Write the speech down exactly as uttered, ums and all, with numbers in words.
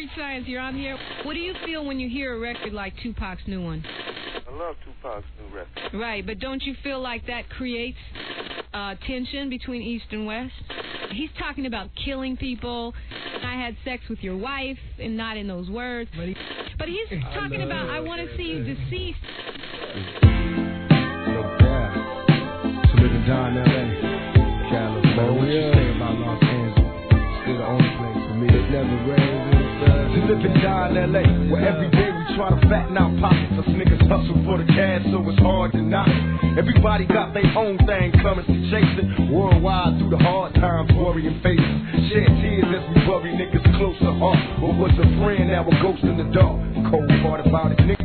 Street Science, you're on here. What do you feel when you hear a record like Tupac's new one? I love Tupac's new record. Right, but don't you feel like that creates uh, tension between East and West? He's talking about killing people. I had sex with your wife, and not in those words. But, he, but he's talking about, I want to see you deceased. No doubt. To live in Don, L A, California. What you say about Los Angeles? Still the only place for me. It never rains inside. To live in Don, L A, where every day we try to fatten our pockets. Us niggas hustle for the cash, so it's hard to knock. Everybody got their own thing coming to chase it. Worldwide through the hard times, worrying faces. Shed tears as we bury niggas close to heart. What was a friend, now a ghost in the dark. Cold part about it, nigga.